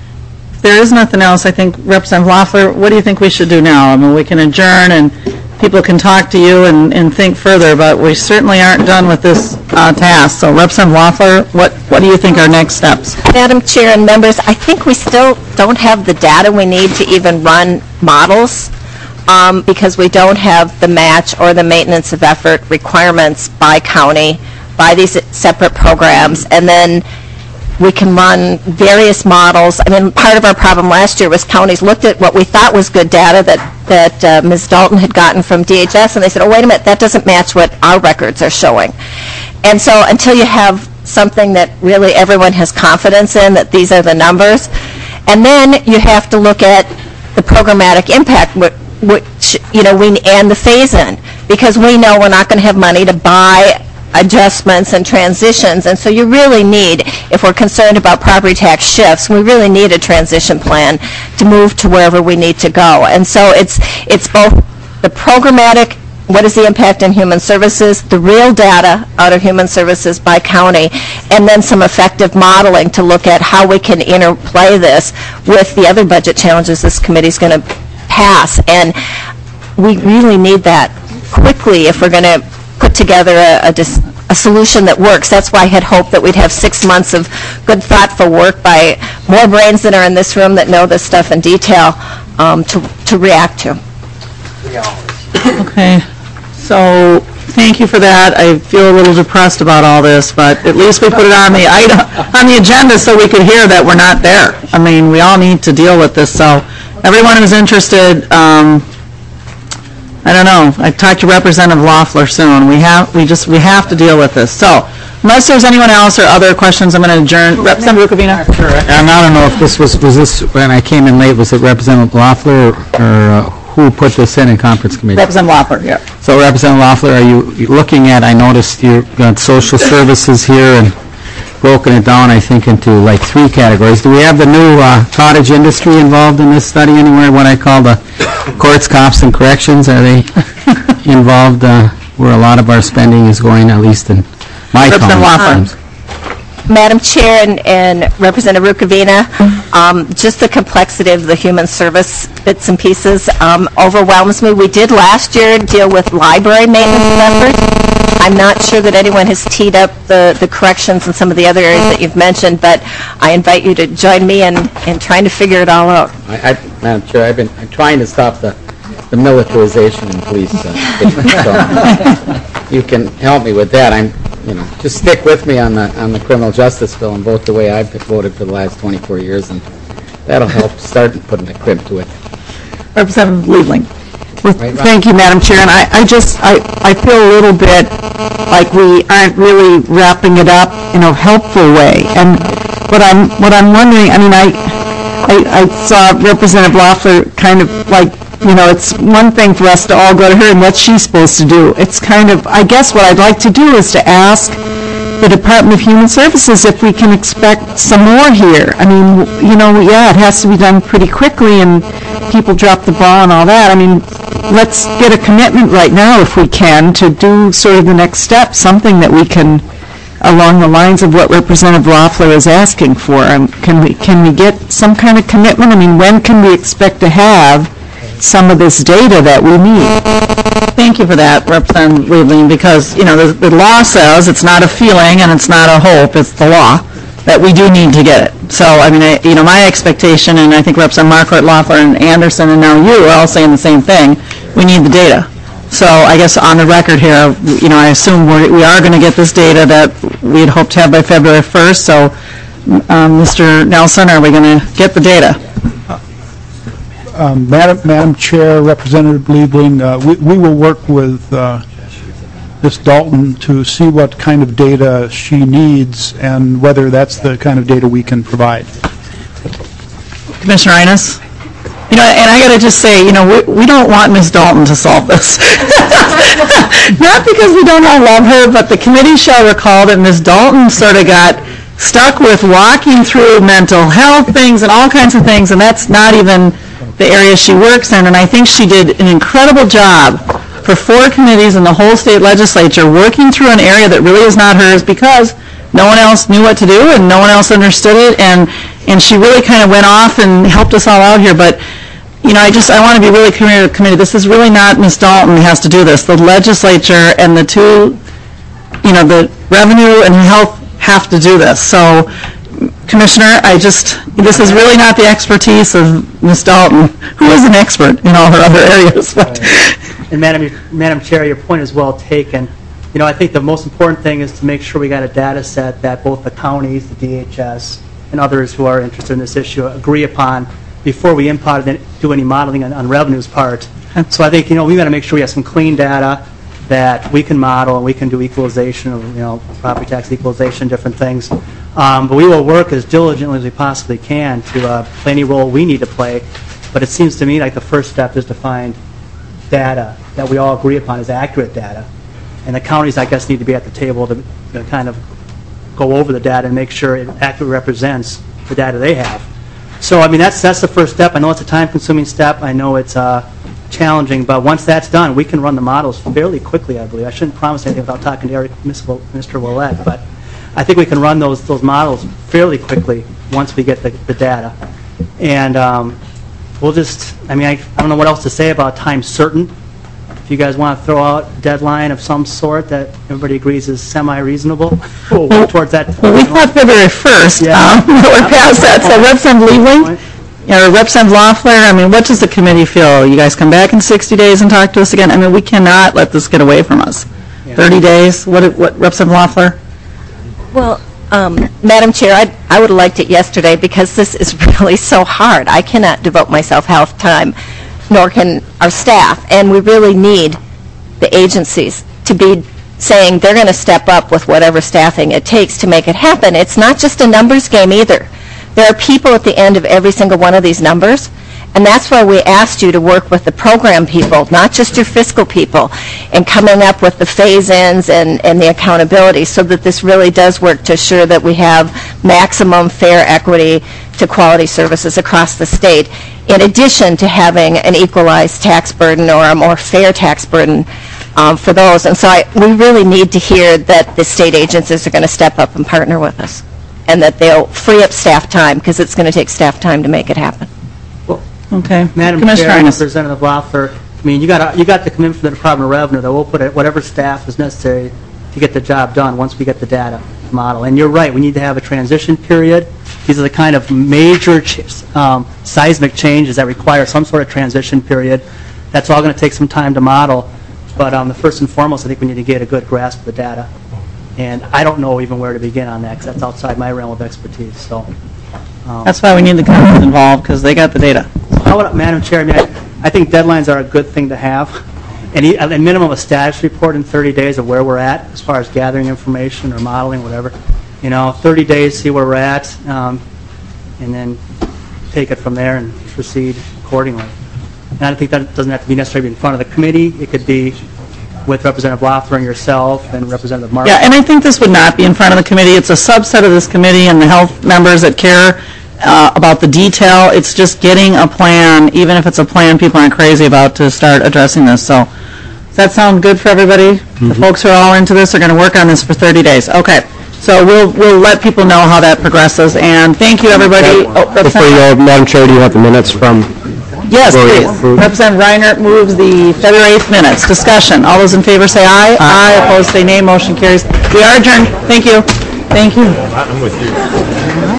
If there is nothing else, I think, Representative Loeffler, what do you think we should do now? I mean, we can adjourn and people can talk to you and, and think further, but we certainly aren't done with this uh, task. So Representative Loeffler, what, what do you think are next steps? Madam Chair and members, I think we still don't have the data we need to even run models um, because we don't have the match or the maintenance of effort requirements by county, by these separate programs, and then we can run various models. I mean, part of our problem last year was counties looked at what we thought was good data that, that uh, Miz Dalton had gotten from D H S, and they said, oh, wait a minute, that doesn't match what our records are showing. And so until you have something that really everyone has confidence in, that these are the numbers, and then you have to look at the programmatic impact, which, which you know, we, and the phase-in, because we know we're not going to have money to buy adjustments and transitions, and so you really need, if we're concerned about property tax shifts, we really need a transition plan to move to wherever we need to go. And so it's it's both the programmatic, what is the impact on human services, the real data out of human services by county, and then some effective modeling to look at how we can interplay this with the other budget challenges this committee is going to pass. And we really need that quickly if we're going to put together a, a, dis, a solution that works. That's why I had hoped that we'd have six months of good, thoughtful work by more brains than are in this room that know this stuff in detail um, to, to react to. Okay. So thank you for that. I feel a little depressed about all this, but at least we put it on the item, on the agenda so we could hear that we're not there. I mean, we all need to deal with this. So everyone who's interested, um, I don't know. I talked to Representative Loeffler soon. We have, we just, we have to deal with this. So, unless there's anyone else or other questions, I'm going to adjourn. Representative Rukavina. Sure. And I don't know if this was, was this, when I came in late, was it Representative Loeffler or uh, who put this in in conference committee? Representative Loeffler, yeah. So Representative Loeffler, are you looking at, I noticed you've got social services here and broken it down, I think, into like three categories. Do we have the new uh, cottage industry involved in this study anywhere? What I call the courts, cops, and corrections, are they involved uh, where a lot of our spending is going, at least in my Representative county? Loeffler. Madam Chair and, and Representative Rukavina, um, just the complexity of the human service bits and pieces um, overwhelms me. We did last year deal with library maintenance efforts. I'm not sure that anyone has teed up the, the corrections in some of the other areas that you've mentioned, but I invite you to join me in, in trying to figure it all out. I, I, Madam Chair, I've been I'm trying to stop the, the militarization in police. Uh, so you can help me with that. I'm, you know, just stick with me on the on the criminal justice bill and vote the way I've voted for the last twenty-four years, and that'll help start putting a crimp to it. Representative Liebling. Well, thank you, Madam Chair. And I, I just, I, I feel a little bit like we aren't really wrapping it up in a helpful way. And what I'm, what I'm wondering, I mean, I, I, I saw Representative Loeffler kind of like, you know, it's one thing for us to all go to her and what's she supposed to do. It's kind of, I guess what I'd like to do is to ask the Department of Human Services if we can expect some more here. I mean, you know, yeah, it has to be done pretty quickly and people drop the ball and all that. I mean, let's get a commitment right now if we can to do sort of the next step, something that we can, along the lines of what Representative Loeffler is asking for. Um, can we, can we get some kind of commitment? I mean, when can we expect to have some of this data that we need? Thank you for that, Representative Liebling, because, you know, the, the law says it's not a feeling and it's not a hope, it's the law, that we do need to get it. So, I mean, I, you know, my expectation, and I think Representative Marquardt, Loeffler, and Anderson, and now you are all saying the same thing, we need the data. So I guess on the record here, you know, I assume we're, we are going to get this data that we had hoped to have by February first. So, um, Mister Nelson, are we going to get the data? Um, Madam, Madam Chair, Representative Liebling, uh, we, we will work with uh, Miz Dalton to see what kind of data she needs and whether that's the kind of data we can provide. Commissioner Innes? You know, and I got to just say, you know, we, we don't want Miz Dalton to solve this. Not because we don't all love her, but the committee shall recall that Miz Dalton sort of got stuck with walking through mental health things and all kinds of things, and that's not even the area she works in. And I think she did an incredible job for four committees in the whole state legislature working through an area that really is not hers because no one else knew what to do and no one else understood it, and and she really kind of went off and helped us all out here. But you know, I just, I want to be really clear to the committee, this is really not Miz Dalton who has to do this. The legislature and the two, you know, the revenue and health have to do this. So, Commissioner, I just, this is really not the expertise of Miz Dalton, who is an expert in all her other areas. But and Madam, Madam Chair, your point is well taken. You know, I think the most important thing is to make sure we got a data set that both the counties, the D H S, and others who are interested in this issue agree upon before we import and do any modeling on, on revenue's part. So I think, you know, we got to make sure we have some clean data that we can model and we can do equalization of, you know, property tax equalization, different things. Um, but we will work as diligently as we possibly can to uh, play any role we need to play. But it seems to me like the first step is to find data that we all agree upon is accurate data. And the counties, I guess, need to be at the table to, to kind of go over the data and make sure it accurately represents the data they have. So, I mean, that's that's the first step. I know it's a time-consuming step. I know it's uh, challenging, but once that's done, we can run the models fairly quickly, I believe. I shouldn't promise anything without talking to Eric, Mister Willett, but I think we can run those those models fairly quickly once we get the, the data. And um, we'll just, I mean, I, I don't know what else to say about time certain. If you guys want to throw out a deadline of some sort that everybody agrees is semi-reasonable, we'll work towards that. Well, we thought February first. Yeah. Um, we're past that. So Representative Liebling, you know, Representative Loeffler, I mean, what does the committee feel? You guys come back in sixty days and talk to us again? I mean, we cannot let this get away from us. Yeah. thirty days? What, what Representative Loeffler? Well, um, Madam Chair, I, I would have liked it yesterday because this is really so hard. I cannot devote myself half time, nor can our staff, and we really need the agencies to be saying they're going to step up with whatever staffing it takes to make it happen. It's not just a numbers game either. There are people at the end of every single one of these numbers, and that's why we asked you to work with the program people, not just your fiscal people, and coming up with the phase-ins and, and the accountability so that this really does work to assure that we have maximum fair equity to quality services across the state, in addition to having an equalized tax burden or a more fair tax burden um, for those. And so I, we really need to hear that the state agencies are going to step up and partner with us. and that they'll free up staff time, because it's going to take staff time to make it happen. Okay. Madam Commissioner Chair, Ines. Representative Loeffler, I mean, you got, you got to come in from the Department of Revenue, that we'll put it- whatever staff is necessary to get the job done once we get the data model. And you're right, we need to have a transition period. These are the kind of major ch- um, seismic changes that require some sort of transition period. That's all going to take some time to model. But um, the first and foremost, I think we need to get a good grasp of the data. And I don't know even where to begin on that, because that's outside my realm of expertise. So, um, That's why we need the counties involved, because they got the data. How would, Madam Chair, I mean, I, I think deadlines are a good thing to have. And e- at minimum, a status report in thirty days of where we're at as far as gathering information or modeling, whatever. You know, thirty days, see where we're at, um, and then take it from there and proceed accordingly. And I think that doesn't have to be necessarily in front of the committee. It could be with Representative Loeffler and yourself and Representative Martin. Yeah, and I think this would not be in front of the committee. It's a subset of this committee and the health members that care uh, about the detail. It's just getting a plan, even if it's a plan people aren't crazy about, to start addressing this. So, does that sound good for everybody? The folks who are all into this are going to work on this for thirty days. Okay. So we'll we'll let people know how that progresses. And thank you, everybody. Oh, Before you go, Madam Chair, do you want the minutes from? Yes, February please. approved? Representative Reinert moves the February eighth minutes. Discussion. All those in favor say aye. Aye. Opposed say nay. Motion carries. We are adjourned. Thank you. Thank you. I'm with you.